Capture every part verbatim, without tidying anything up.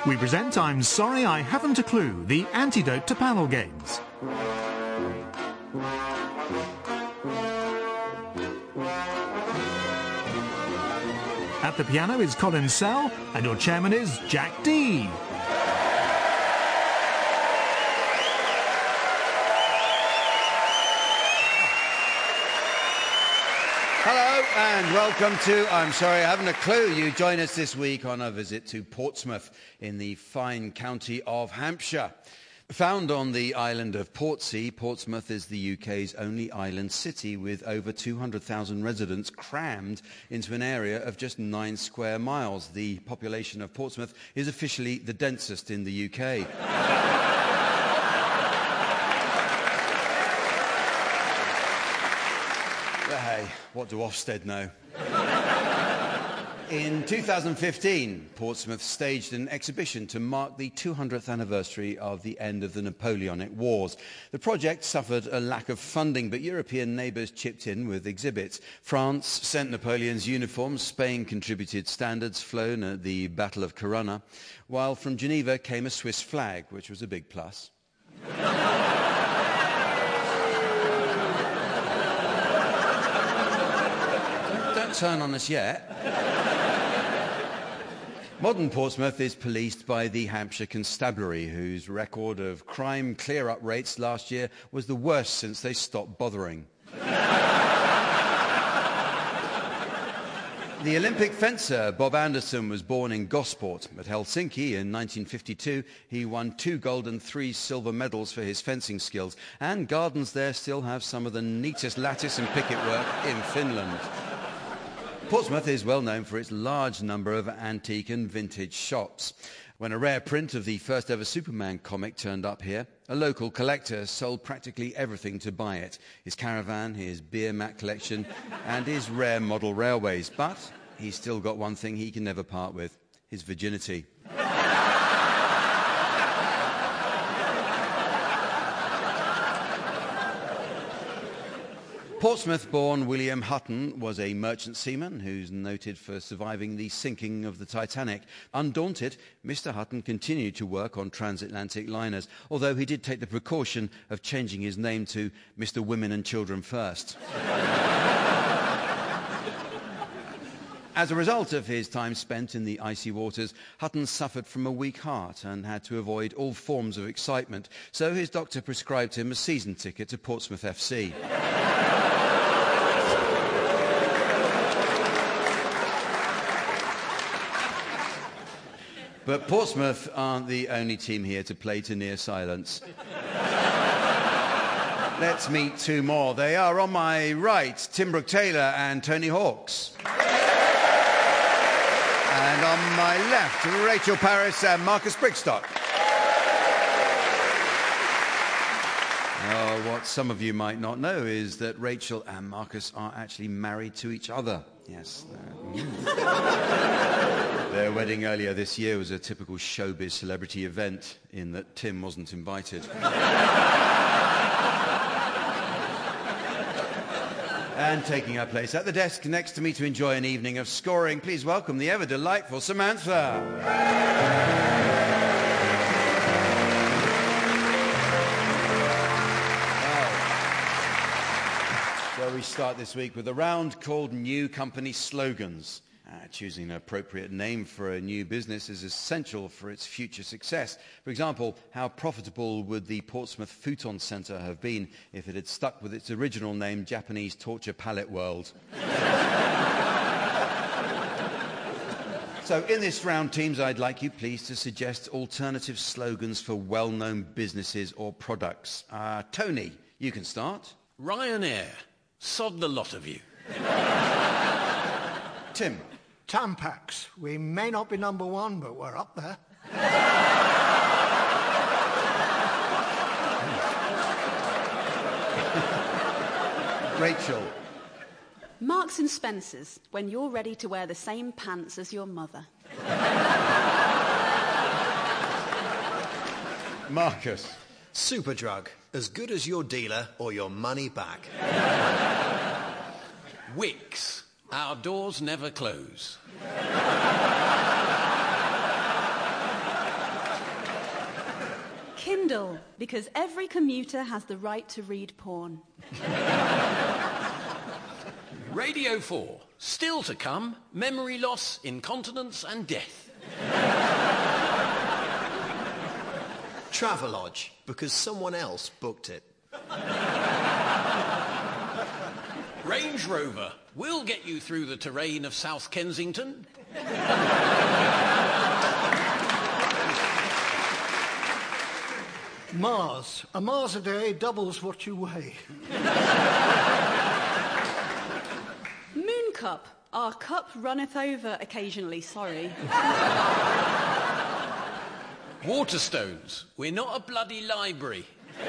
We present I'm Sorry I Haven't a Clue, the antidote to panel games. At the piano is Colin Sell, and your chairman is Jack Dee. Hello and welcome to I'm Sorry I Haven't a Clue. You join us this week on a visit to Portsmouth in the fine county of Hampshire. Found on the island of Portsea, Portsmouth is the U K's only island city with over two hundred thousand residents crammed into an area of just nine square miles. The population of Portsmouth is officially the densest in the U K. But hey, what do Ofsted know? In two thousand fifteen, Portsmouth staged an exhibition to mark the two hundredth anniversary of the end of the Napoleonic Wars. The project suffered a lack of funding, but European neighbours chipped in with exhibits. France sent Napoleon's uniforms, Spain contributed standards flown at the Battle of Corunna, while from Geneva came a Swiss flag, which was a big plus. Don't turn on us yet. Modern Portsmouth is policed by the Hampshire Constabulary, whose record of crime clear-up rates last year was the worst since they stopped bothering. The Olympic fencer Bob Anderson was born in Gosport. At Helsinki in nineteen fifty-two, he won two gold and three silver medals for his fencing skills, and gardens there still have some of the neatest lattice and picket work in Finland. Portsmouth is well known for its large number of antique and vintage shops. When a rare print of the first ever Superman comic turned up here, a local collector sold practically everything to buy it. His caravan, his beer mat collection, and his rare model railways. But he's still got one thing he can never part with: his virginity. Portsmouth-born William Hutton was a merchant seaman who's noted for surviving the sinking of the Titanic. Undaunted, Mister Hutton continued to work on transatlantic liners, although he did take the precaution of changing his name to Mister Women and Children First. As a result of his time spent in the icy waters, Hutton suffered from a weak heart and had to avoid all forms of excitement, so his doctor prescribed him a season ticket to Portsmouth F C. But Portsmouth aren't the only team here to play to near silence. Let's meet two more. They are on my right, Tim Brooke-Taylor and Tony Hawks. And on my left, Rachel Parris and Marcus Brigstock. Oh, what some of you might not know is that Rachel and Marcus are actually married to each other. Yes. Mm. Their wedding earlier this year was a typical showbiz celebrity event in that Tim wasn't invited. And taking her place at the desk next to me to enjoy an evening of scoring, please welcome the ever-delightful Samantha. So we start this week with a round called New Company Slogans. Uh, choosing an appropriate name for a new business is essential for its future success. For example, how profitable would the Portsmouth Futon Centre have been if it had stuck with its original name, Japanese Torture Palette World? So in this round, teams, I'd like you please to suggest alternative slogans for well-known businesses or products. Uh, Tony, you can start. Ryanair, sod the lot of you. Tim. Tampax. We may not be number one, but we're up there. Rachel. Marks and Spencer's, when you're ready to wear the same pants as your mother. Marcus. Superdrug, as good as your dealer or your money back. Wicks, our doors never close. Kindle, because every commuter has the right to read porn. Radio four. Still to come, memory loss, incontinence and death. Travelodge, because someone else booked it. Range Rover. We'll get you through the terrain of South Kensington. Mars. A Mars a day doubles what you weigh. Moon Cup. Our cup runneth over occasionally, sorry. Waterstones. We're not a bloody library.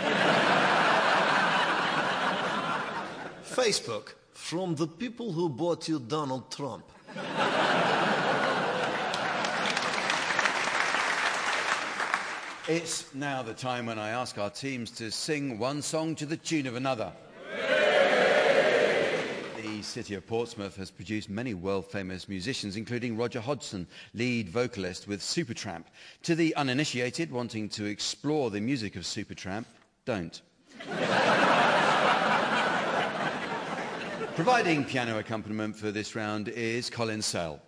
Facebook. From the people who bought you Donald Trump. It's now the time when I ask our teams to sing one song to the tune of another. The city of Portsmouth has produced many world-famous musicians, including Roger Hodgson, lead vocalist with Supertramp. To the uninitiated wanting to explore the music of Supertramp, don't. Providing piano accompaniment for this round is Colin Sell.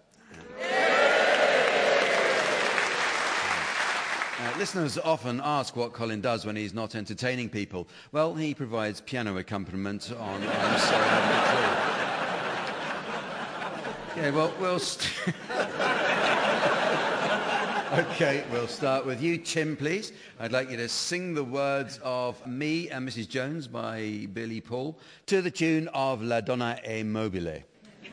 Uh, listeners often ask what Colin does when he's not entertaining people. Well, he provides piano accompaniment on I'm Sorry I'm Not True. Okay, well, we'll... St- okay, we'll start with you, Tim, please. I'd like you to sing the words of Me and Missus Jones by Billy Paul to the tune of La Donna è Mobile.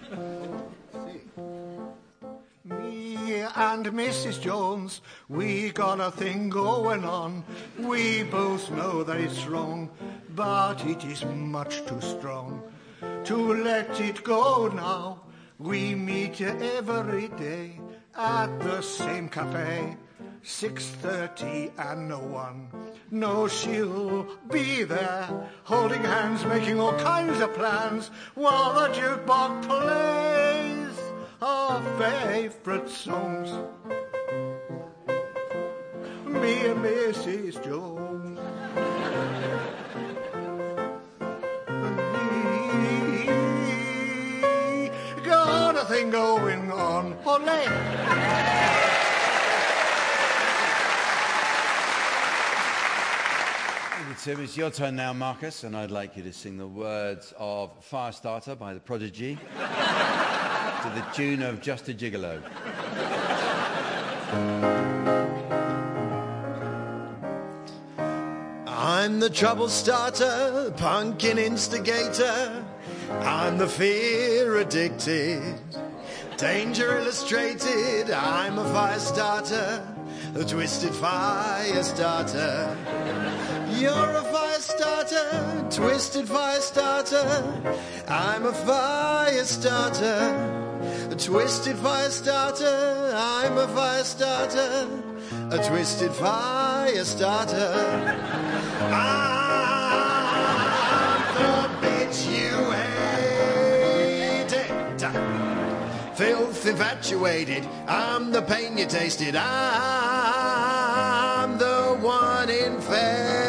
Me and Missus Jones, we got a thing going on. We both know that it's wrong, but it is much too strong to let it go now. We meet every day at the same cafe, six thirty and no one. No, she'll be there, holding hands, making all kinds of plans, while the jukebox plays our favourite songs. Me and Missus Jones. We got a thing going on. Ole! Tim, it's your turn now, Marcus, and I'd like you to sing the words of Firestarter by The Prodigy to the tune of Just a Gigolo. I'm the trouble starter, pumpkin instigator. I'm the fear addicted, danger illustrated. I'm a fire starter, a twisted fire starter. You're a fire starter, twisted fire starter. I'm a fire starter, a twisted fire starter. I'm a fire starter, a twisted fire starter. I'm the bitch you hated, filth infatuated. I'm the pain you tasted. I'm the one infected,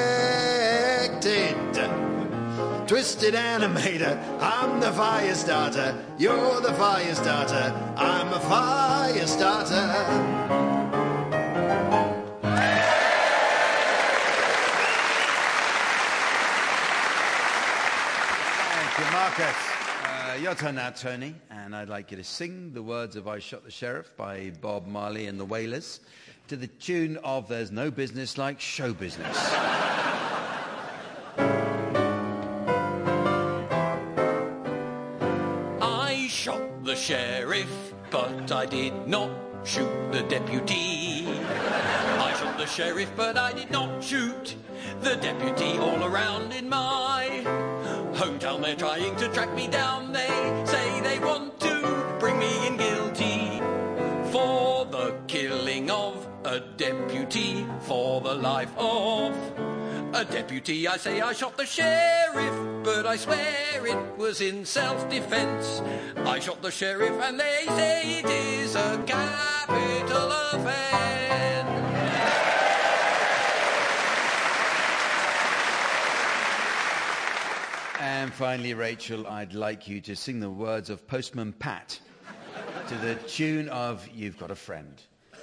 twisted animator. I'm the fire starter. You're the fire starter. I'm a fire starter. Marcus, uh, your turn now, Tony, and I'd like you to sing the words of I Shot the Sheriff by Bob Marley and the Wailers to the tune of There's No Business Like Show Business. I shot the sheriff, but I did not shoot the deputy. I shot the sheriff, but I did not shoot the deputy. All around in my hometown they're trying to track me down. They say they want to bring me in guilty for the killing of a deputy, for the life of a deputy. I say I shot the sheriff, but I swear it was in self-defense. I shot the sheriff and they say it is a capital offense. And finally, Rachel, I'd like you to sing the words of Postman Pat to the tune of You've Got a Friend.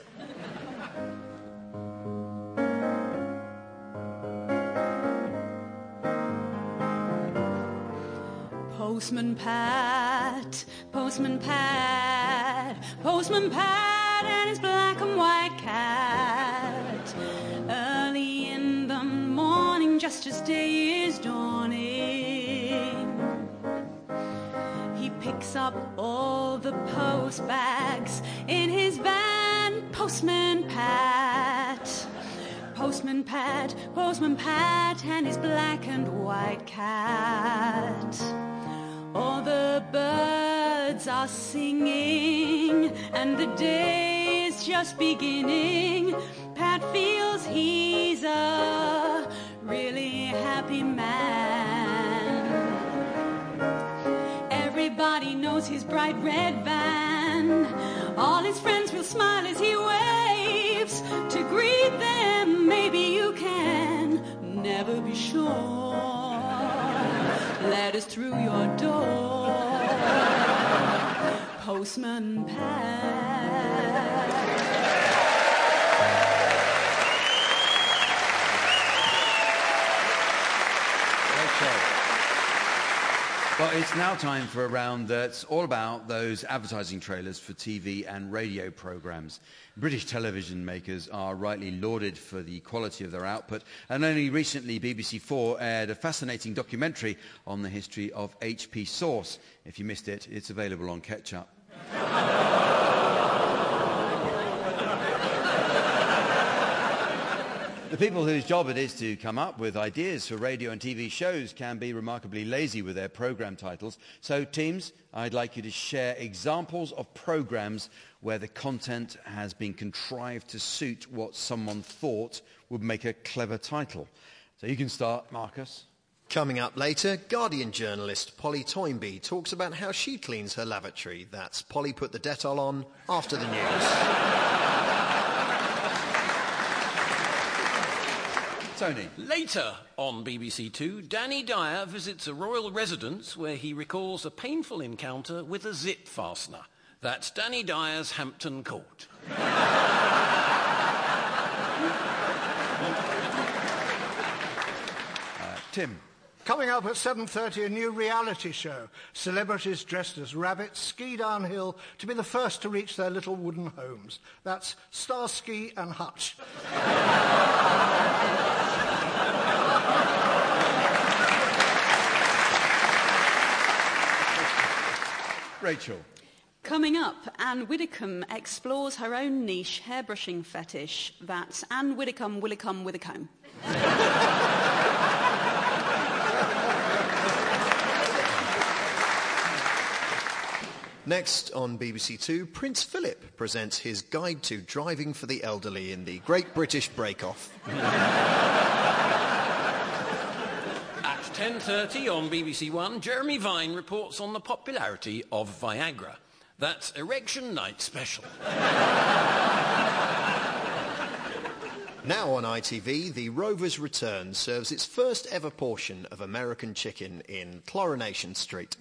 Postman Pat, Postman Pat, Postman Pat and his black and white cat. Early in the morning, just as day is dawning, he picks up all the post bags in his van. Postman Pat, Postman Pat, Postman Pat and his black and white cat. All the birds are singing and the day is just beginning. Pat feels he's a really happy man. Everybody knows his bright red van. All his friends will smile as he waves to greet them. Maybe you can never be sure. Let us through your door, Postman Pat. Well, it's now time for a round that's all about those advertising trailers for T V and radio programmes. British television makers are rightly lauded for the quality of their output, and only recently B B C Four aired a fascinating documentary on the history of H P Sauce. If you missed it, it's available on Ketchup. The people whose job it is to come up with ideas for radio and T V shows can be remarkably lazy with their programme titles. So, teams, I'd like you to share examples of programmes where the content has been contrived to suit what someone thought would make a clever title. So you can start, Marcus. Coming up later, Guardian journalist Polly Toynbee talks about how she cleans her lavatory. That's Polly Put the Dettol On after the news. Tony. Later on B B C Two, Danny Dyer visits a royal residence where he recalls a painful encounter with a zip fastener. That's Danny Dyer's Hampton Court. uh, Tim. Coming up at seven thirty, a new reality show. Celebrities dressed as rabbits ski downhill to be the first to reach their little wooden homes. That's Starsky and Hutch. Rachel. Coming up, Anne Widdecombe explores her own niche hairbrushing fetish. That's Anne Widdecombe, Willicombe with a comb. Next on B B C Two, Prince Philip presents his guide to driving for the elderly in the Great British Break Off. At ten thirty on B B C One, Jeremy Vine reports on the popularity of Viagra. That's Erection Night Special. Now on I T V, the Rovers Return serves its first ever portion of American chicken in Coronation Street.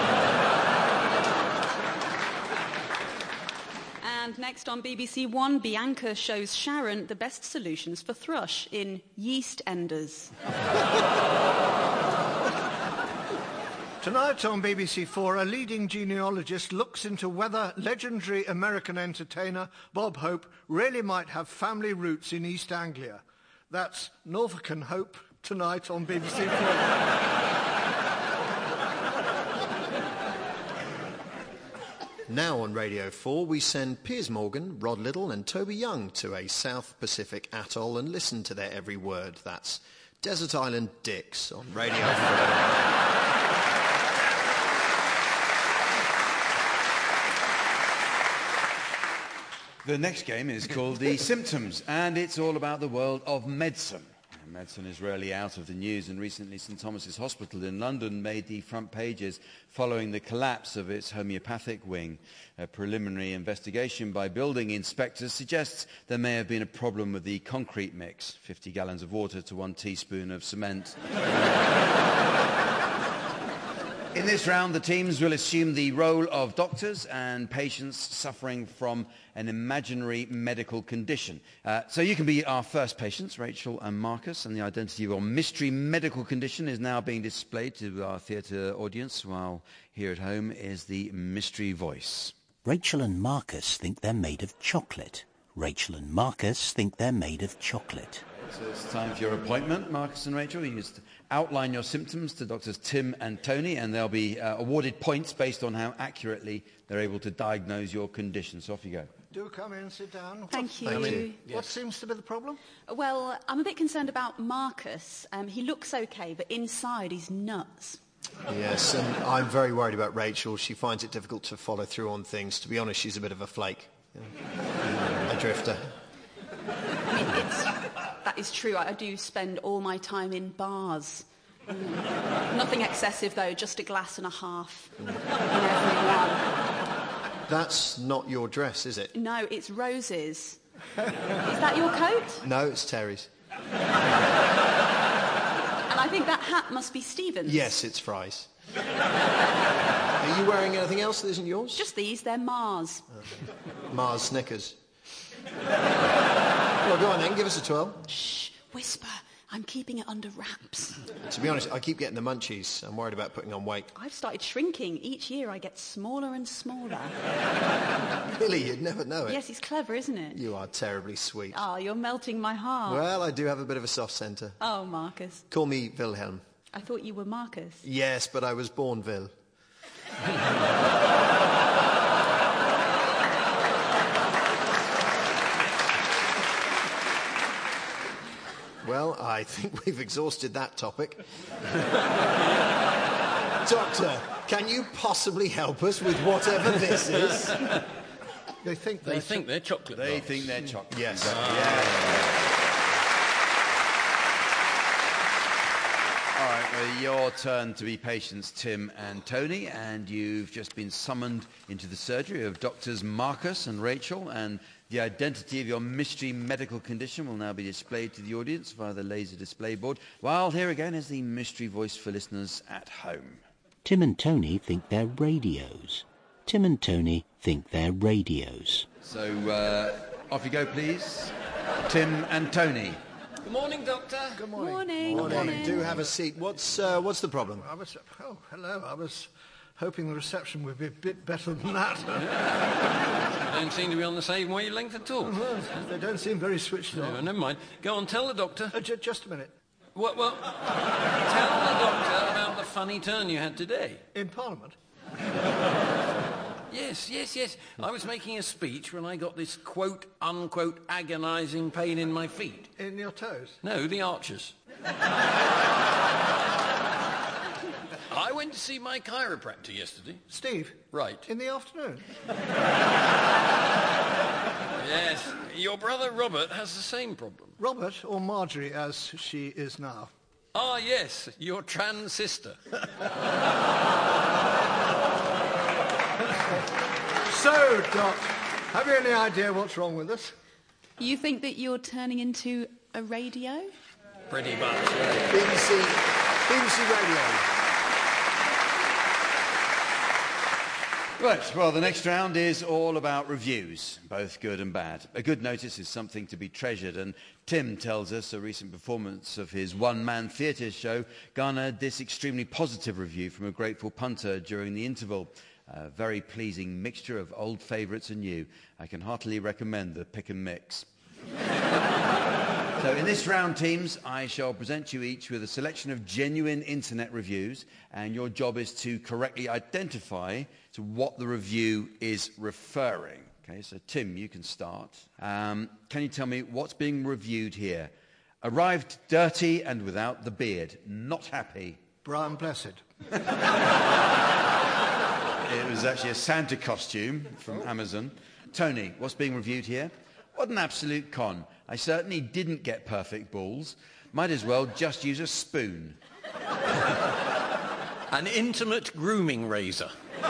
And next on B B C One, Bianca shows Sharon the best solutions for thrush in Yeast Enders. Tonight on B B C Four, a leading genealogist looks into whether legendary American entertainer Bob Hope really might have family roots in East Anglia. That's Norfolk and Hope tonight on B B C Four. Now on Radio four, we send Piers Morgan, Rod Liddle and Toby Young to a South Pacific atoll and listen to their every word. That's Desert Island Dicks on Radio four. The next game is called The Symptoms, and it's all about the world of medicine. Medicine is rarely out of the news, and recently St Thomas's Hospital in London made the front pages following the collapse of its homeopathic wing. A preliminary investigation by building inspectors suggests there may have been a problem with the concrete mix, fifty gallons of water to one teaspoon of cement. In this round, the teams will assume the role of doctors and patients suffering from an imaginary medical condition. Uh, so you can be our first patients, Rachel and Marcus, and the identity of your mystery medical condition is now being displayed to our theatre audience, while here at home is the mystery voice. Rachel and Marcus think they're made of chocolate. Rachel and Marcus think they're made of chocolate. So it's time for your appointment, Marcus and Rachel. You just outline your symptoms to doctors Tim and Tony, and they'll be uh, awarded points based on how accurately they're able to diagnose your condition. So off you go. Do come in, sit down. Thank you. What, Thank you. What seems to be the problem? Well, I'm a bit concerned about Marcus. Um, he looks okay, but inside he's nuts. Yes, and I'm very worried about Rachel. She finds it difficult to follow through on things. To be honest, she's a bit of a flake. Yeah. A drifter. I mean, it's, that is true. I do spend all my time in bars. Mm. Nothing excessive, though, just a glass and a half in every one. That's not your dress, is it? No, it's Rose's. Is that your coat? No, it's Terry's. And I think that hat must be Stephen's. Yes, it's Fry's. Are you wearing anything else that isn't yours? Just these, they're Mars. Uh, Mars Snickers. Well, go on then, give us a twirl. Shh, whisper. I'm keeping it under wraps. To be honest, I keep getting the munchies. I'm worried about putting on weight. I've started shrinking. Each year I get smaller and smaller. Really? You'd never know it. Yes, it's clever, isn't it? You are terribly sweet. Oh, you're melting my heart. Well, I do have a bit of a soft centre. Oh, Marcus. Call me Wilhelm. I thought you were Marcus. Yes, but I was born Vil. Well, I think we've exhausted that topic. Doctor, can you possibly help us with whatever this is? They think They they're think they're chocolate They bars. think they're chocolate. Yes. Exactly. Yeah. All right, well, your turn to be patients, Tim and Tony, and you've just been summoned into the surgery of doctors Marcus and Rachel, and the identity of your mystery medical condition will now be displayed to the audience via the laser display board, while here again is the mystery voice for listeners at home. Tim and Tony think they're radios. Tim and Tony think they're radios. So, uh, off you go, please. Tim and Tony. Good morning, Doctor. Good morning. Morning. Morning. Morning. Do have a seat. What's uh, what's the problem? I was, oh, hello. I was hoping the reception would be a bit better than that. They don't seem to be on the same wavelength at all. Well, they don't seem very switched No, on. never mind. Go on, tell the doctor. Uh, ju- just a minute. Well, well, tell the doctor about the funny turn you had today. In Parliament? Yes, yes, yes. I was making a speech when I got this quote, unquote, agonising pain in my feet. In your toes? No, the arches. I went to see my chiropractor yesterday. Steve? Right. In the afternoon? Yes, your brother Robert has the same problem. Robert, or Marjorie as she is now? Ah, yes, your trans sister. So, Doc, have you any idea what's wrong with us? You think that you're turning into a radio? Pretty much. B B C, B B C Radio. Right, well, the next round is all about reviews, both good and bad. A good notice is something to be treasured, and Tim tells us a recent performance of his one-man theatre show garnered this extremely positive review from a grateful punter during the interval. A very pleasing mixture of old favourites and new. I can heartily recommend the pick and mix. So in this round, teams, I shall present you each with a selection of genuine internet reviews, and your job is to correctly identify to what the review is referring. Okay, so Tim, you can start. Um, can you tell me what's being reviewed here? Arrived dirty and without the beard. Not happy. Brian Blessed. It was actually a Santa costume from Amazon. Tony, what's being reviewed here? What an absolute con. I certainly didn't get perfect balls. Might as well just use a spoon. An intimate grooming razor.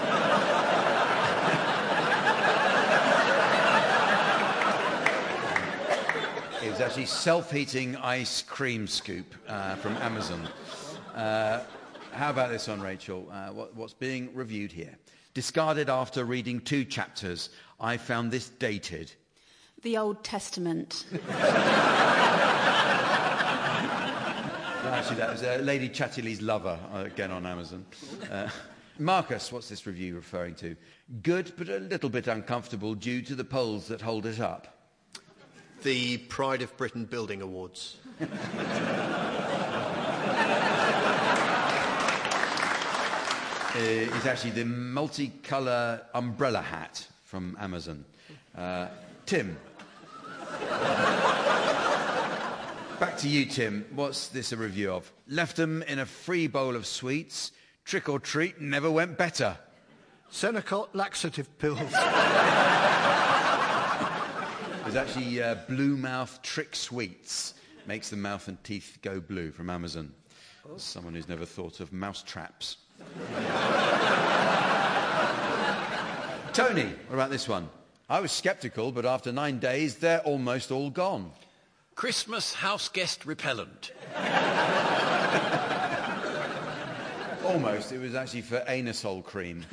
It was actually self-heating ice cream scoop uh, from Amazon. Uh, how about this one, Rachel? Uh, what, what's being reviewed here? Discarded after reading two chapters. I found this dated. The Old Testament. Actually, that was uh, Lady Chatterley's Lover, uh, again on Amazon. Uh, Marcus, what's this review referring to? Good, but a little bit uncomfortable due to the poles that hold it up. The Pride of Britain Building Awards. uh, is actually the multicolour umbrella hat from Amazon. Uh, Tim. Back to you, Tim. What's this a review of? Left them in a free bowl of sweets. Trick or treat never went better. Senecot laxative pills. There's actually uh, Blue Mouth Trick Sweets. Makes the mouth and teeth go blue from Amazon. Oh. Someone who's never thought of mouse traps. Tony, what about this one? I was sceptical, but after nine days, they're almost all gone. Christmas house guest repellent. Almost. It was actually for anusol cream.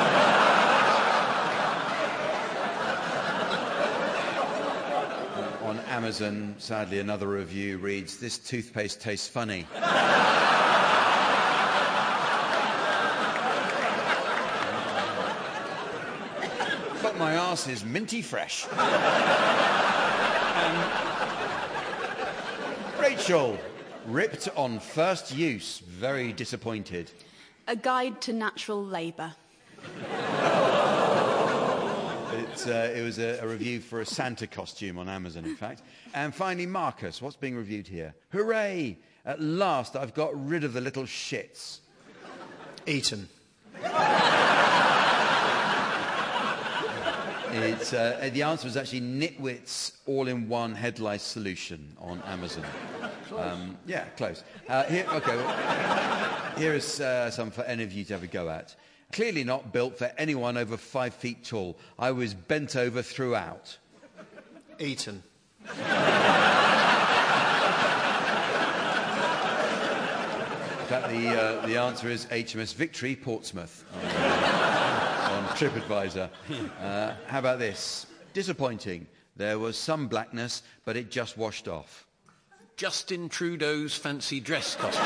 On Amazon, sadly, another review reads, "This toothpaste tastes funny." But my arse is minty fresh. um, Rachel, ripped on first use, very disappointed. A Guide to Natural Labour. It's, uh, it was a, a review for a Santa costume on Amazon, in fact. And finally, Marcus, what's being reviewed here? Hooray! At last I've got rid of the little shits. Eton. It's, uh, the answer was actually Nitwit's all-in-one head lice solution on Amazon. Um, yeah, close. Uh, here, okay, well, here is uh, some for any of you to have a go at. Clearly not built for anyone over five feet tall. I was bent over throughout. Eton. In fact, the, uh, the answer is H M S Victory, Portsmouth, on, uh, on TripAdvisor. Uh, how about this? Disappointing. There was some blackness, but it just washed off. Justin Trudeau's fancy dress costume.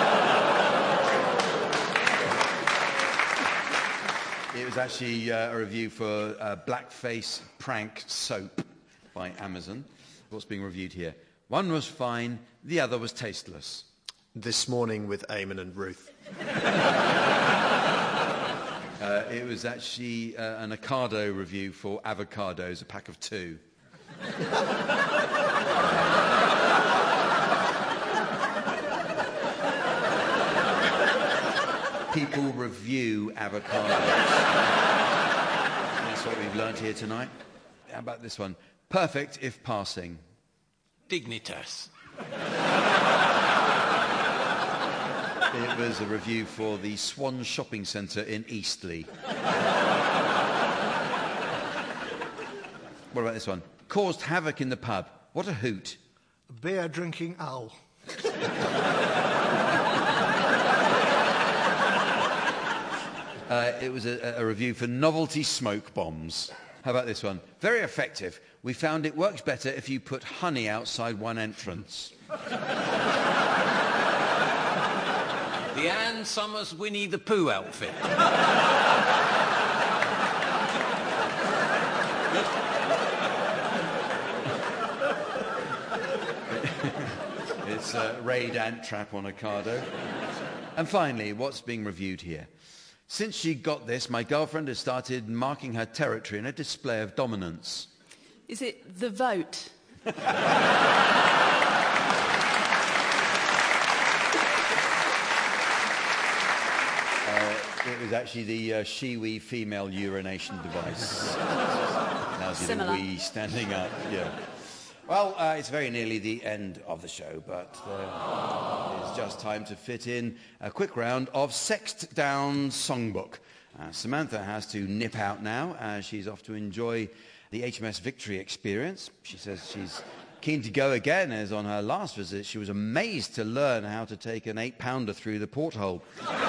It was actually uh, a review for uh, Blackface Prank Soap by Amazon. What's being reviewed here? One was fine, the other was tasteless. This Morning with Eamon and Ruth. uh, it was actually uh, an Ocado review for avocados, a pack of two. People review avocados. That's what we've learnt here tonight. How about this one? Perfect if passing. Dignitas. It was a review for the Swan Shopping Centre in Eastleigh. What about this one? Caused havoc in the pub. What a hoot. Beer drinking owl. Uh, it was a, a review for novelty smoke bombs. How about this one? Very effective. We found it works better if you put honey outside one entrance. The Ann Summers Winnie the Pooh outfit. It's a raid ant trap on Ocado. And finally, what's being reviewed here? Since she got this, my girlfriend has started marking her territory in a display of dominance. Is it The Vote? Uh, it was actually the uh, Shiwi female urination device. Now's the wee standing up, yeah. Well, uh, it's very nearly the end of the show, but uh, it's just time to fit in a quick round of Sexed Down Songbook. Uh, Samantha has to nip out now as she's off to enjoy the H M S Victory experience. She says she's Keen to go again, as on her last visit she was amazed to learn how to take an eight-pounder through the porthole.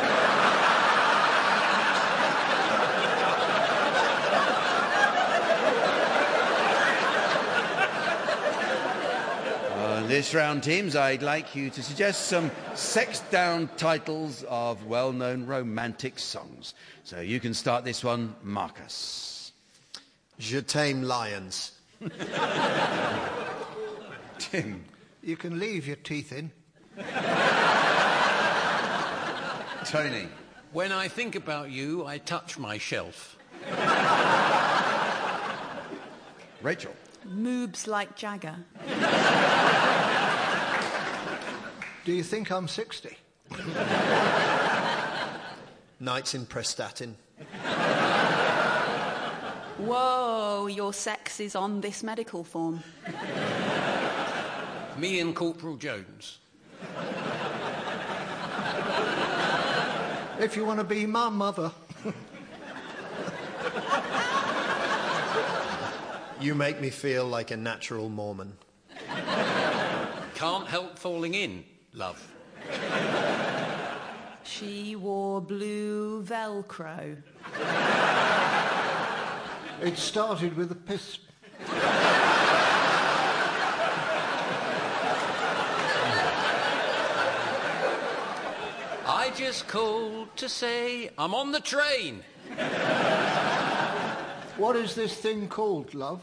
This round, teams, I'd like you to suggest some sex-down titles of well-known romantic songs. So you can start this one, Marcus. Je t'aime, lions. Tim. You can leave your teeth in. Tony. When I think about you, I touch my shelf. Rachel. Moobs like Jagger. Do you think I'm sixty? Nights in Prestatyn. Whoa, your sex is on this medical form. Me and Corporal Jones. If you want to be my mother. You make me feel like a natural Mormon. Can't help falling in, love. She wore blue Velcro. It started with a piss. I just called to say I'm on the train. What is this thing called, love?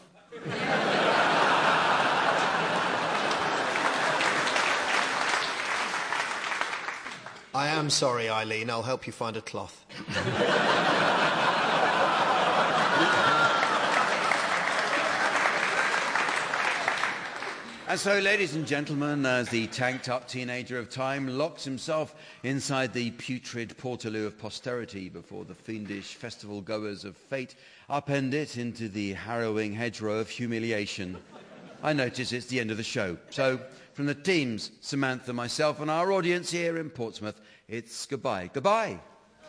I am sorry, Eileen. I'll help you find a cloth. And so, ladies and gentlemen, as the tanked-up teenager of time locks himself inside the putrid portaloo of posterity before the fiendish festival-goers of fate upend it into the harrowing hedgerow of humiliation, I notice it's the end of the show. So, from the teams, Samantha, myself, and our audience here in Portsmouth, it's goodbye. Goodbye.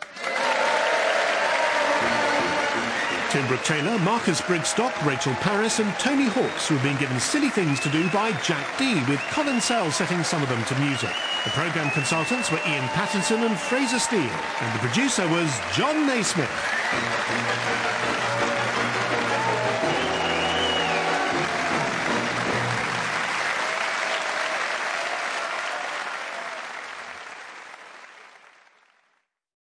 Tim Brooke-Taylor, Marcus Brigstock, Rachel Parris and Tony Hawks, who have been given silly things to do by Jack Dee, with Colin Sell setting some of them to music. The programme consultants were Ian Pattinson and Fraser Steele, and the producer was John Naismith.